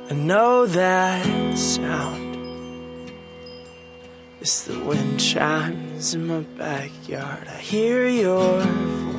I know that sound. It's the wind chimes in my backyard. I hear your